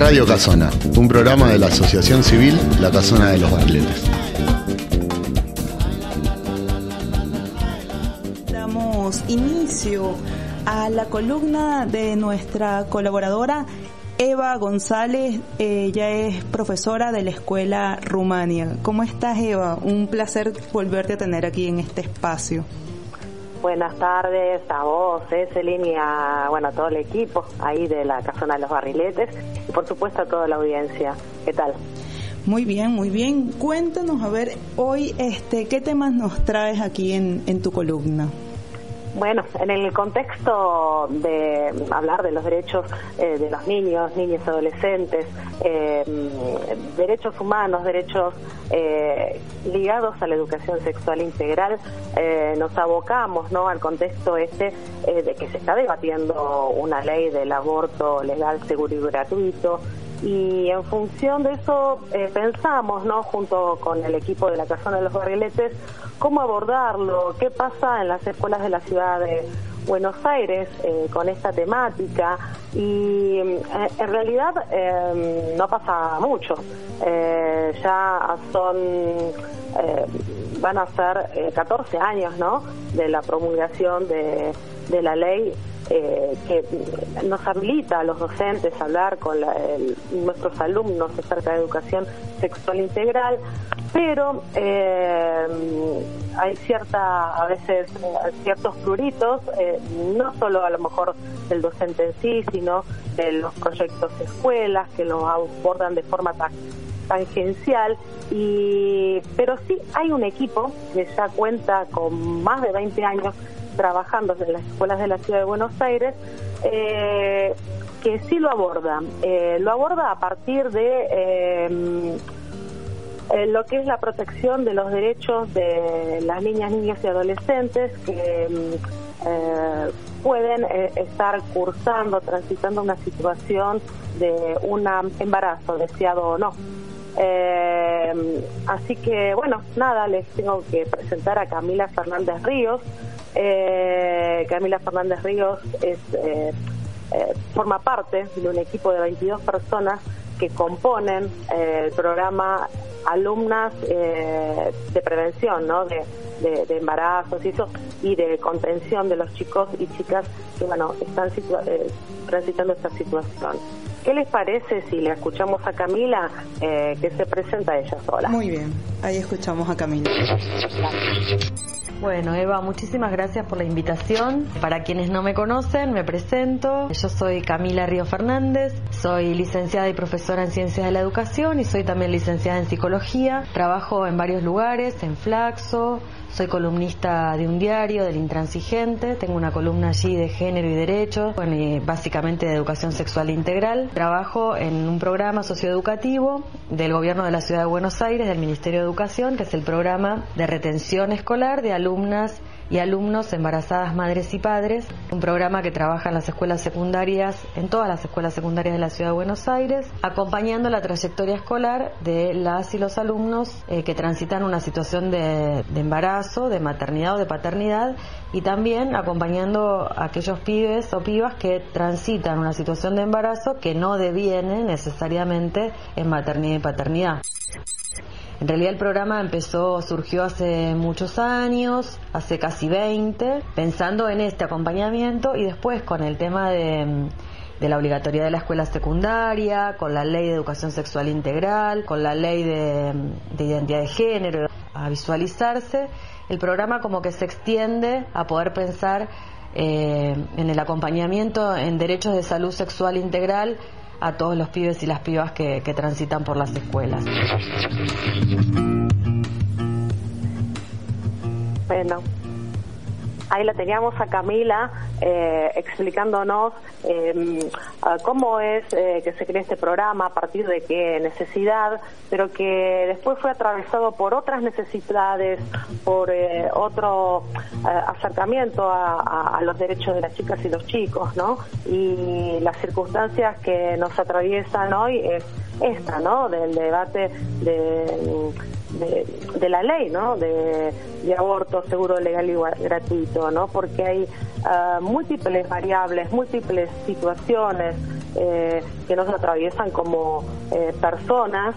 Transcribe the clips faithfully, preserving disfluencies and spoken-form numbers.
Radio Casona, un programa de la Asociación Civil La Casona de los Barriletes. Damos inicio a la columna de nuestra colaboradora Eva González. Ella es profesora de la Escuela Rumania. ¿Cómo estás, Eva? Un placer volverte a tener aquí en este espacio. Buenas tardes a vos, Eselin, y a, bueno, a todo el equipo ahí de la Casona de los Barriletes y por supuesto a toda la audiencia. ¿Qué tal? Muy bien, muy bien. Cuéntanos, a ver, hoy este, ¿qué temas nos traes aquí en, en tu columna? Bueno, en el contexto de hablar de los derechos eh, de los niños, niñas y adolescentes, eh, derechos humanos, derechos eh, ligados a la educación sexual integral, eh, nos abocamos, ¿no?, al contexto este eh, de que se está debatiendo una ley del aborto legal, seguro y gratuito. Y en función de eso eh, pensamos, ¿no?, junto con el equipo de la Casona de los Barriletes, cómo abordarlo, qué pasa en las escuelas de la ciudad de Buenos Aires eh, con esta temática. Y eh, en realidad eh, no pasa mucho. Eh, ya son, eh, van a ser eh, catorce años, ¿no?, de la promulgación de, de la ley. Eh, que nos habilita a los docentes a hablar con la, el, nuestros alumnos acerca de educación sexual integral, pero eh, hay cierta, a veces ciertos pruritos, eh, no solo a lo mejor del docente en sí, sino de los proyectos de escuelas que los abordan de forma tan tangencial, y pero sí hay un equipo que ya cuenta con más de veinte años trabajando en las escuelas de la ciudad de Buenos Aires, eh, que sí lo aborda. Eh, lo aborda a partir de eh, eh, lo que es la protección de los derechos de las niñas, niños y adolescentes que eh, pueden eh, estar cursando, transitando una situación de un embarazo, deseado o no. Eh, así que, bueno, nada, les tengo que presentar a Camila Fernández Ríos. Eh, Camila Fernández Ríos es, eh, eh, forma parte de un equipo de veintidós personas que componen eh, el programa Alumnas eh, de Prevención, ¿no?, de, de, de embarazos y eso, y de contención de los chicos y chicas que, bueno, están situa- eh, transitando esta situación. ¿Qué les parece si le escuchamos a Camila, eh, que se presenta ella sola? Muy bien, ahí escuchamos a Camila. Bueno, Eva, muchísimas gracias por la invitación. Para quienes no me conocen, me presento. Yo soy Camila Ríos Fernández, soy licenciada y profesora en Ciencias de la Educación y soy también licenciada en Psicología. Trabajo en varios lugares, en Flaxo, soy columnista de un diario, del Intransigente, tengo una columna allí de género y derechos, bueno, y básicamente de educación sexual integral. Trabajo en un programa socioeducativo del Gobierno de la Ciudad de Buenos Aires, del Ministerio de Educación, que es el programa de retención escolar de alumnas y alumnos embarazadas, madres y padres, un programa que trabaja en las escuelas secundarias, en todas las escuelas secundarias de la Ciudad de Buenos Aires, acompañando la trayectoria escolar de las y los alumnos eh, que transitan una situación de, de embarazo, de maternidad o de paternidad, y también acompañando a aquellos pibes o pibas que transitan una situación de embarazo que no deviene necesariamente en maternidad y paternidad. En realidad el programa empezó, surgió hace muchos años, hace casi veinte, pensando en este acompañamiento, y después con el tema de, de la obligatoriedad de la escuela secundaria, con la ley de educación sexual integral, con la ley de, de identidad de género, a visualizarse, el programa como que se extiende a poder pensar eh, en el acompañamiento en derechos de salud sexual integral a todos los pibes y las pibas que, que transitan por las escuelas. Bueno, ahí la teníamos a Camila eh, explicándonos eh, cómo es eh, que se crea este programa, a partir de qué necesidad, pero que después fue atravesado por otras necesidades, por eh, otro eh, acercamiento a, a, a los derechos de las chicas y los chicos, ¿no? Y las circunstancias que nos atraviesan hoy es esta, ¿no?, del debate de... De, de la ley, ¿no?, de, de aborto seguro, legal y gratuito, ¿no?, porque hay uh, múltiples variables, múltiples situaciones eh, que nos atraviesan como eh, personas,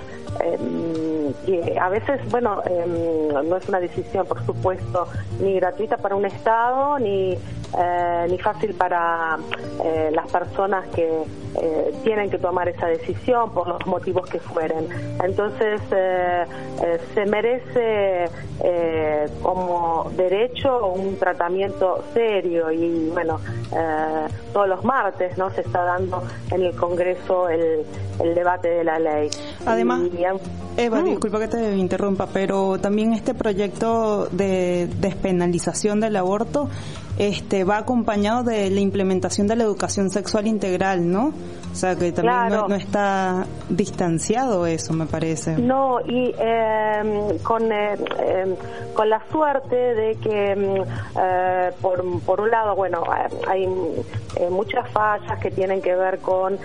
eh, que a veces, bueno, eh, no es una decisión, por supuesto, ni gratuita para un Estado, ni Eh, ni fácil para eh, las personas que eh, tienen que tomar esa decisión por los motivos que fueren. Entonces eh, eh, se merece eh, como derecho un tratamiento serio y bueno, eh, todos los martes no se está dando en el Congreso el, el debate de la ley. Además, y, Eva, mm. disculpa que te interrumpa, pero también este proyecto de despenalización del aborto este va acompañado de la implementación de la educación sexual integral, ¿no? O sea, que también Claro. no, no está distanciado eso, me parece. No, y eh, con eh, eh, con la suerte de que eh, por, por un lado, bueno, hay eh, muchas fallas que tienen que ver con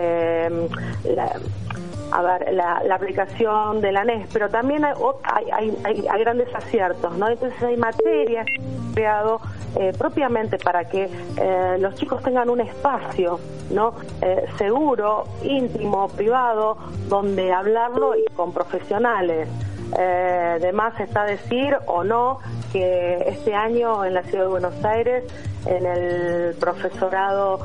eh, la a ver, la, la aplicación de la N E S, pero también hay, hay, hay, hay grandes aciertos, ¿no? Entonces hay materias creado eh, propiamente para que eh, los chicos tengan un espacio, ¿no? Eh, seguro, íntimo, privado, donde hablarlo y con profesionales. Eh, de más está decir o no que este año en la Ciudad de Buenos Aires, en el profesorado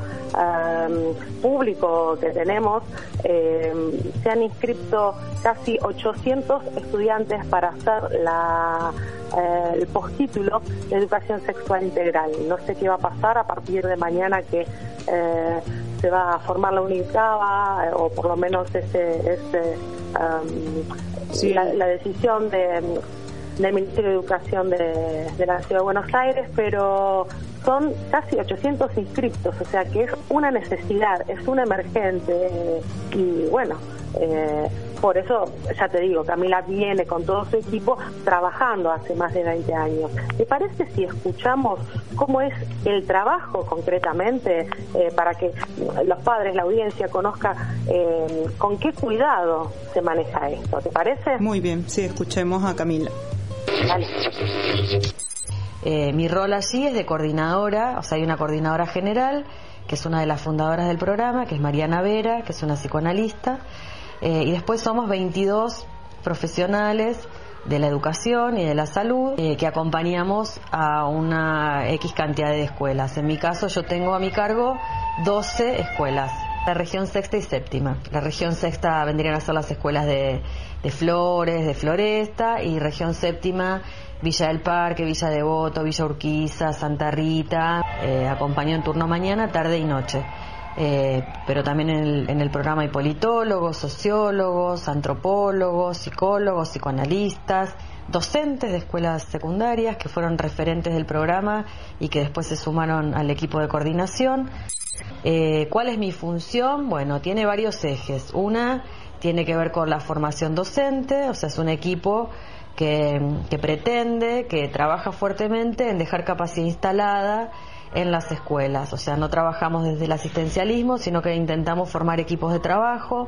eh, público que tenemos, eh, se han inscrito casi ochocientos estudiantes para hacer la, eh, el postítulo de Educación Sexual Integral. No sé qué va a pasar a partir de mañana que eh, se va a formar la UNICABA, eh, o por lo menos ese... ese um, Sí. La, la decisión de, del Ministerio de Educación de, de la Ciudad de Buenos Aires, pero son casi ochocientos inscriptos, o sea que es una necesidad, es una emergente, y bueno, eh, por eso ya te digo, Camila viene con todo su equipo trabajando hace más de veinte años. ¿Te parece si escuchamos cómo es el trabajo concretamente, eh, para que los padres, la audiencia conozca eh, con qué cuidado se maneja esto? ¿Te parece? Muy bien, sí, escuchemos a Camila. Dale. Eh, mi rol allí es de coordinadora, o sea, hay una coordinadora general, que es una de las fundadoras del programa, que es Mariana Vera, que es una psicoanalista, eh, y después somos veintidós profesionales de la educación y de la salud, eh, que acompañamos a una X cantidad de escuelas. En mi caso, yo tengo a mi cargo doce escuelas, la región sexta y séptima. La región sexta vendrían a ser las escuelas de, de Flores, de Floresta, y región séptima, Villa del Parque, Villa Devoto, Villa Urquiza, Santa Rita. Eh, acompañó en turno mañana, tarde y noche. Eh, pero también en el, en el programa hay politólogos, sociólogos, antropólogos, psicólogos, psicoanalistas, docentes de escuelas secundarias que fueron referentes del programa y que después se sumaron al equipo de coordinación. Eh, ¿Cuál es mi función? Bueno, tiene varios ejes. Una tiene que ver con la formación docente, o sea, es un equipo que, que pretende, que trabaja fuertemente en dejar capacidad instalada en las escuelas. O sea, no trabajamos desde el asistencialismo, sino que intentamos formar equipos de trabajo.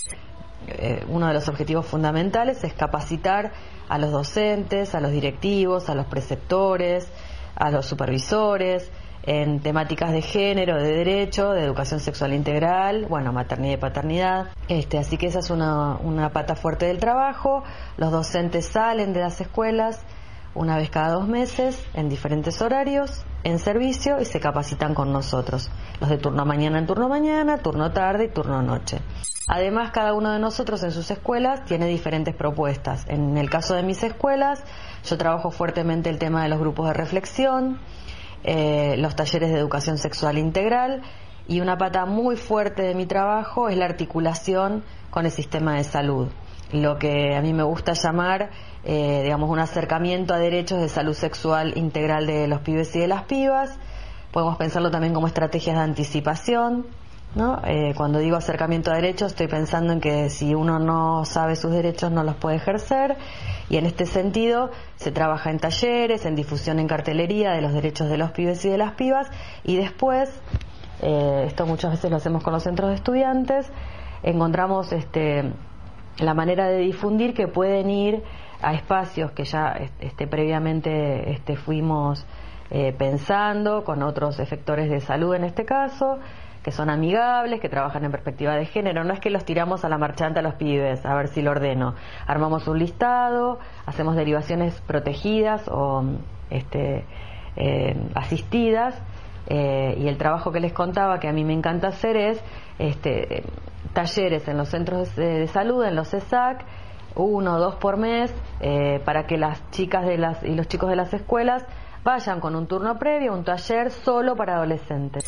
Eh, uno de los objetivos fundamentales es capacitar a los docentes, a los directivos, a los preceptores, a los supervisores en temáticas de género, de derecho, de educación sexual integral, bueno, maternidad y paternidad. Este, así que esa es una, una pata fuerte del trabajo. Los docentes salen de las escuelas una vez cada dos meses, en diferentes horarios, en servicio, y se capacitan con nosotros. Los de turno mañana en turno mañana, turno tarde y turno noche. Además, cada uno de nosotros en sus escuelas tiene diferentes propuestas. En el caso de mis escuelas, yo trabajo fuertemente el tema de los grupos de reflexión, eh, los talleres de educación sexual integral, y una pata muy fuerte de mi trabajo es la articulación con el sistema de salud. Lo que a mí me gusta llamar, eh, digamos, un acercamiento a derechos de salud sexual integral de los pibes y de las pibas. Podemos pensarlo también como estrategias de anticipación, ¿no? Eh, cuando digo acercamiento a derechos, estoy pensando en que si uno no sabe sus derechos no los puede ejercer, y en este sentido se trabaja en talleres, en difusión en cartelería de los derechos de los pibes y de las pibas, y después, eh, esto muchas veces lo hacemos con los centros de estudiantes, encontramos este la manera de difundir que pueden ir a espacios que ya este, previamente este, fuimos eh, pensando con otros efectores de salud en este caso, que son amigables, que trabajan en perspectiva de género. No es que los tiramos a la marchanta a los pibes, a ver si lo ordeno. Armamos un listado, hacemos derivaciones protegidas o este, eh, asistidas, eh, y el trabajo que les contaba, que a mí me encanta hacer, es este, talleres en los centros de, de salud, en los C E S A C, uno o dos por mes, eh, para que las chicas de las y los chicos de las escuelas vayan con un turno previo, un taller solo para adolescentes.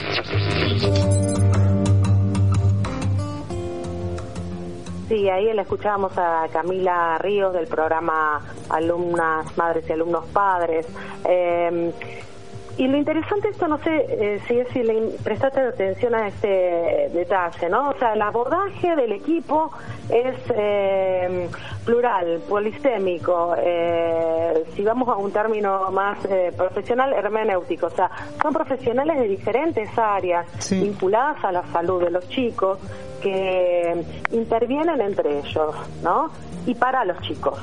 Sí, ahí la escuchábamos a Camila Ríos del programa Alumnas, Madres y Alumnos Padres. Eh, Y lo interesante esto, no sé eh, si es si le prestaste atención a este detalle, ¿no? O sea, el abordaje del equipo es eh, plural, polisémico, eh, si vamos a un término más eh, profesional, hermenéutico. O sea, son profesionales de diferentes áreas, sí, vinculadas a la salud de los chicos, que intervienen entre ellos, ¿no? Y para los chicos.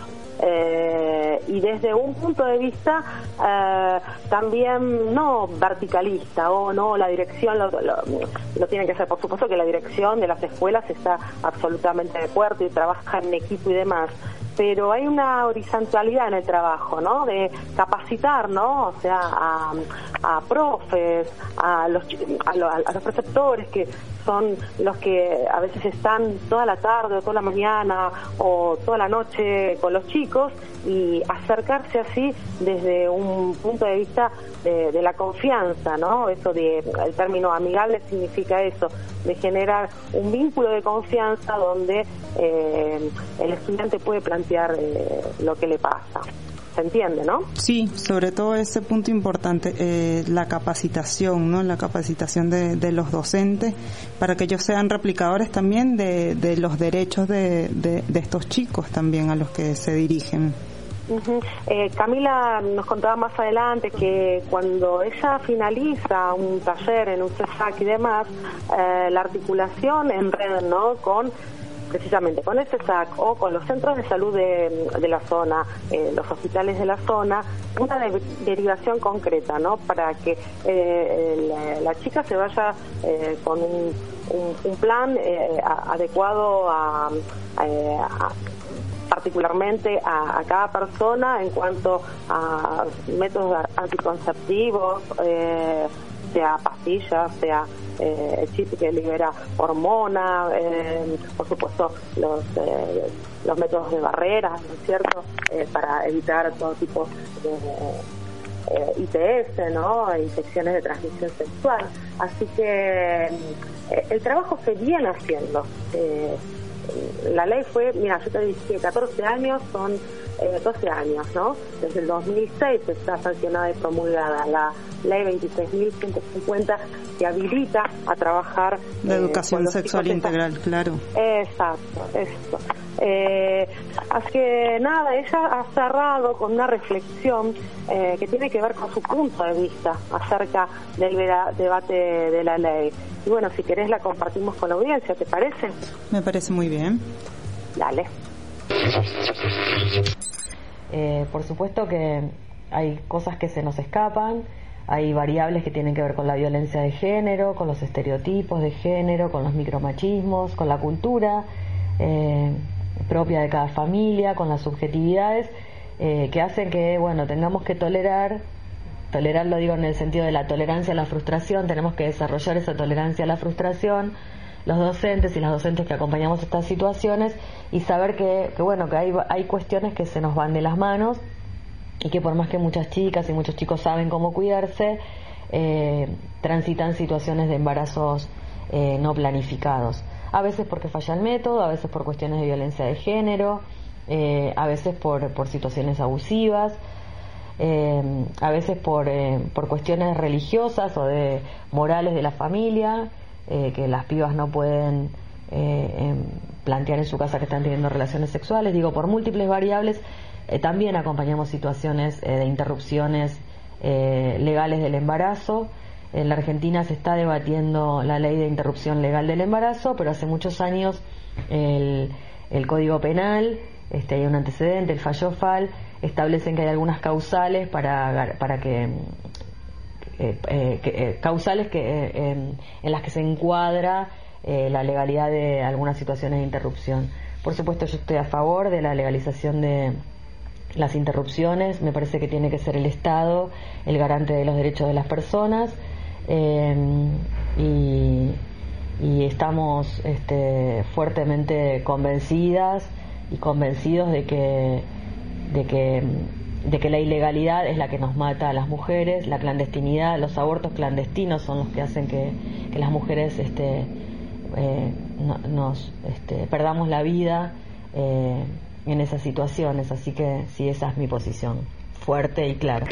Eh, y desde un punto de vista eh, también no verticalista o no la dirección lo, lo, lo tiene que ser, por supuesto que la dirección de las escuelas está absolutamente de acuerdo y trabaja en equipo y demás, pero hay una horizontalidad en el trabajo, ¿no? De capacitar, ¿no? O sea, a, a profes, a los a, lo, a los preceptores, que son los que a veces están toda la tarde o toda la mañana o toda la noche con los chicos, y acercarse así desde un punto de vista de, de la confianza, ¿no? Eso de, el término amigable significa eso, de generar un vínculo de confianza donde eh, el estudiante puede plantear eh, lo que le pasa. ¿Se entiende, no? Sí, sobre todo ese punto importante, eh, la capacitación, ¿no? La capacitación de, de los docentes para que ellos sean replicadores también de, de los derechos de, de, de estos chicos también a los que se dirigen. Uh-huh. Eh, Camila nos contaba más adelante que cuando ella finaliza un taller en un C E S A C y demás, eh, la articulación en red, ¿no? Con precisamente con el C E S A C o con los centros de salud de, de la zona, eh, los hospitales de la zona, una de, derivación concreta, ¿no? Para que eh, la, la chica se vaya eh, con un, un, un plan eh, a, adecuado a, a, a particularmente a, a cada persona en cuanto a métodos anticonceptivos, eh, sea pastillas, sea eh, el chip que libera hormona, eh, por supuesto los eh, los métodos de barreras, ¿no es cierto?, eh, para evitar todo tipo de eh, I T S, ¿no?, infecciones de transmisión sexual. Así que eh, el trabajo se viene haciendo. Eh, la ley fue, mira, yo te dije catorce años, son eh, doce años, ¿no? Desde el dos mil seis está sancionada y promulgada la ley veintiséis mil ciento cincuenta, que habilita a trabajar la educación eh, sexual integral, claro. Exacto, eso. Eh, así que nada, ella ha cerrado con una reflexión eh, que tiene que ver con su punto de vista acerca del vera- debate de la ley. Y bueno, si querés la compartimos con la audiencia, ¿te parece? Me parece muy bien. Dale. Eh, por supuesto que hay cosas que se nos escapan, hay variables que tienen que ver con la violencia de género, con los estereotipos de género, con los micromachismos, con la cultura eh, propia de cada familia, con las subjetividades eh, que hacen que, bueno, tengamos que tolerar, tolerar lo digo en el sentido de la tolerancia a la frustración, tenemos que desarrollar esa tolerancia a la frustración, los docentes y las docentes que acompañamos estas situaciones, y saber que, que bueno, que hay, hay cuestiones que se nos van de las manos, y que por más que muchas chicas y muchos chicos saben cómo cuidarse, eh, transitan situaciones de embarazos eh, no planificados. A veces porque falla el método, a veces por cuestiones de violencia de género, eh, a veces por, por situaciones abusivas, eh, a veces por, eh, por cuestiones religiosas o de morales de la familia, eh, que las pibas no pueden eh, eh, plantear en su casa que están teniendo relaciones sexuales. Digo, por múltiples variables. Eh, también acompañamos situaciones eh, de interrupciones eh, legales del embarazo. En la Argentina se está debatiendo la ley de interrupción legal del embarazo, pero hace muchos años el, el Código Penal, este, hay un antecedente, el fallo F A L, establecen que hay algunas causales para, para que eh, eh, eh, causales que eh, en, en las que se encuadra eh, la legalidad de algunas situaciones de interrupción. Por supuesto, yo estoy a favor de la legalización de las interrupciones. Me parece que tiene que ser el Estado el garante de los derechos de las personas, eh, y, y estamos este, fuertemente convencidas y convencidos de que, de que de que la ilegalidad es la que nos mata a las mujeres, la clandestinidad, los abortos clandestinos son los que hacen que, que las mujeres este, eh, no, nos este, perdamos la vida eh, en esas situaciones. Así que sí, esa es mi posición, fuerte y clara.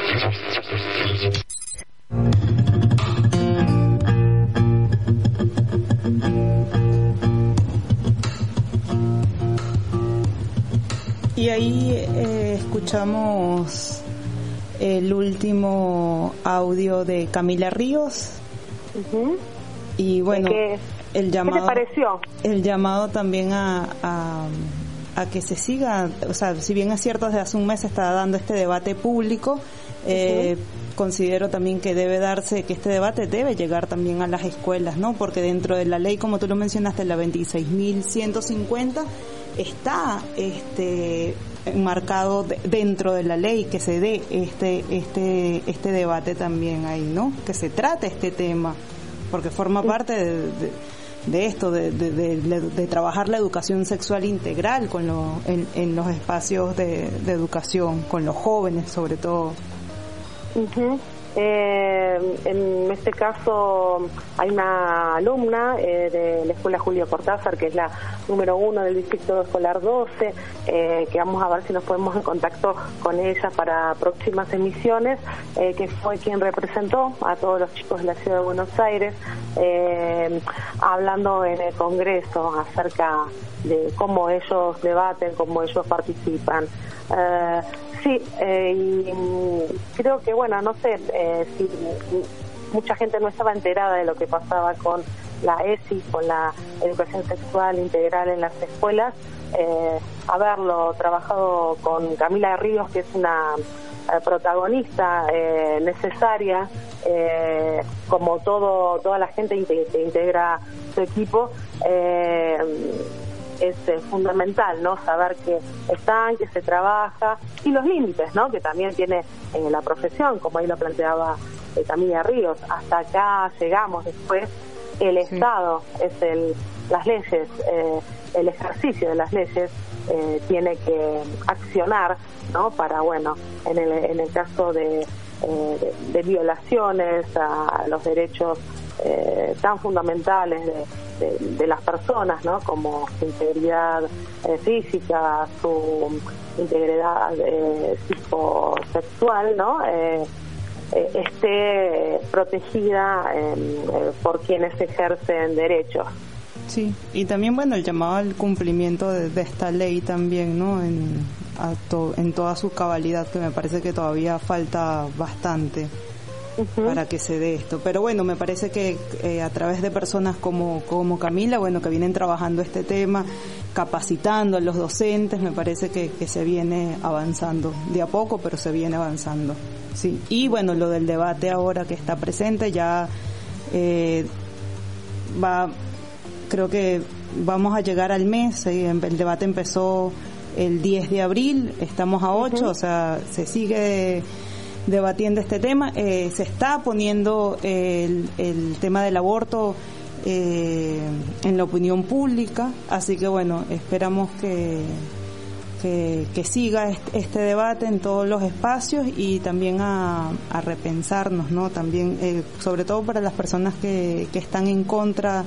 Y ahí eh, escuchamos el último audio de Camila Ríos. Uh-huh. Y bueno, ¿Qué, el llamado, ¿qué te pareció? El llamado también a, a, a que se siga, o sea, si bien es cierto, desde hace un mes se está dando este debate público, eh, uh-huh. considero también que debe darse, que este debate debe llegar también a las escuelas, ¿no? Porque dentro de la ley, como tú lo mencionaste, la veintiséis mil ciento cincuenta, está este enmarcado de, dentro de la ley que se dé este este este debate también ahí, ¿no? Que se trate este tema, porque forma parte de, de, de esto, de, de, de, de, de trabajar la educación sexual integral con lo, en, en los espacios de, de educación, con los jóvenes sobre todo. Uh-huh. Eh, en este caso hay una alumna eh, de la Escuela Julio Cortázar, que es la número uno del Distrito Escolar doce, eh, que vamos a ver si nos ponemos en contacto con ella para próximas emisiones, eh, que fue quien representó a todos los chicos de la Ciudad de Buenos Aires, eh, hablando en el Congreso acerca de cómo ellos debaten, cómo ellos participan. Eh, Sí, eh, y creo que, bueno, no sé eh, si mucha gente no estaba enterada de lo que pasaba con la E S I, con la educación sexual integral en las escuelas. Eh, haberlo trabajado con Camila Ríos, que es una eh, protagonista eh, necesaria, eh, como todo toda la gente que integra su equipo, eh, es eh, fundamental, ¿no? Saber que están, que se trabaja, y los límites, ¿no? Que también tiene eh, la profesión, como ahí lo planteaba eh, Camila Ríos. Hasta acá llegamos, después el sí. Estado es el las leyes, eh, el ejercicio de las leyes eh, tiene que accionar, ¿no? Para, bueno, en el en el caso de, eh, de, de violaciones a los derechos eh, tan fundamentales de De, de las personas, ¿no? Como su integridad eh, física, su integridad eh, psicosexual, ¿no? Eh, eh, esté protegida eh, eh, por quienes ejercen derechos. Sí, y también, bueno, el llamado al cumplimiento de, de esta ley también, ¿no? En, a to, en toda su cabalidad, que me parece que todavía falta bastante. Uh-huh. Para que se dé esto, pero bueno, me parece que eh, a través de personas como como Camila, bueno, que vienen trabajando este tema, capacitando a los docentes, me parece que, que se viene avanzando de a poco, pero se viene avanzando, sí. Y bueno, lo del debate ahora que está presente ya eh, va, creo que vamos a llegar al mes. eh, el debate empezó el diez de abril, estamos a ocho, uh-huh. O sea, se sigue debatiendo este tema, eh, se está poniendo el, el tema del aborto eh, en la opinión pública, así que bueno, esperamos que que, que siga este, este debate en todos los espacios y también a, a repensarnos, ¿no? También, eh, sobre todo para las personas que, que están en contra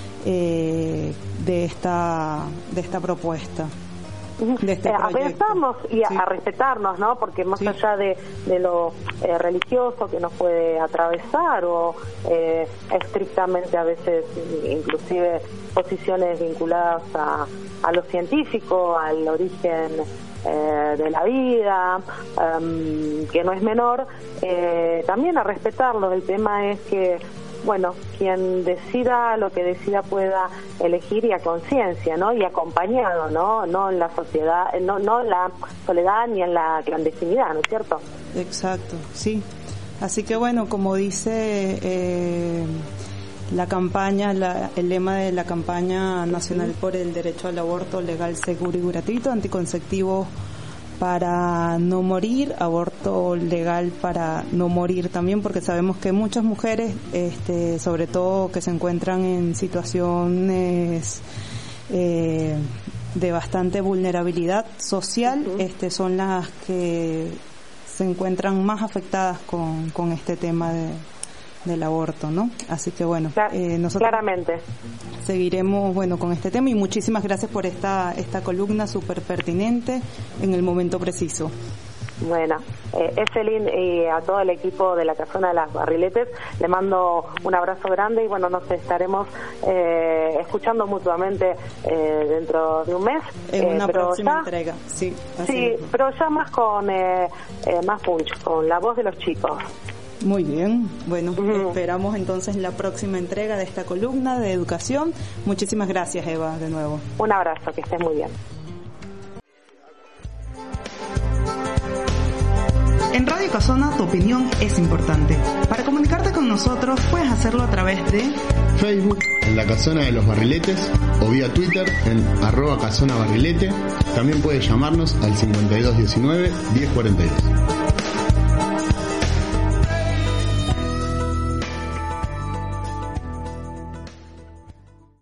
eh, de esta de esta propuesta. De este eh, a pensarnos y a, sí. a respetarnos, ¿no? Porque más sí. allá de, de lo eh, religioso que nos puede atravesar o eh, estrictamente a veces inclusive posiciones vinculadas a, a lo científico, al origen eh, de la vida, um, que no es menor, eh, también a respetarlo. El tema es que, bueno, quien decida lo que decida pueda elegir y a conciencia, ¿no? Y acompañado, ¿no? No en la sociedad, no no en la soledad ni en la clandestinidad, ¿no es cierto? Exacto, sí. Así que bueno, como dice eh, la campaña, la, el lema de la campaña nacional por el derecho al aborto legal, seguro y gratuito, anticonceptivo para no morir, aborto legal para no morir también, porque sabemos que muchas mujeres, este, sobre todo que se encuentran en situaciones eh, de bastante vulnerabilidad social, uh-huh. este, son las que se encuentran más afectadas con, con este tema de del aborto, ¿no? Así que bueno, eh, nosotros claramente seguiremos, bueno, con este tema, y muchísimas gracias por esta esta columna súper pertinente en el momento preciso. Bueno, eh, Evelyn y a todo el equipo de la Casona de las Barriletes le mando un abrazo grande y bueno, nos estaremos eh, escuchando mutuamente eh, dentro de un mes. En una eh, pero próxima ya, entrega, sí. Sí, mismo. Pero ya más con eh, eh, más punch, con la voz de los chicos. Muy bien, bueno, uh-huh. esperamos entonces la próxima entrega de esta columna de educación. Muchísimas gracias, Eva, de nuevo. Un abrazo, que estés muy bien. En Radio Casona tu opinión es importante. Para comunicarte con nosotros puedes hacerlo a través de Facebook en la Casona de los Barriletes o vía Twitter en arroba Casona Barrilete. También puedes llamarnos al cincuenta y dos diecinueve diez cuarenta y dos.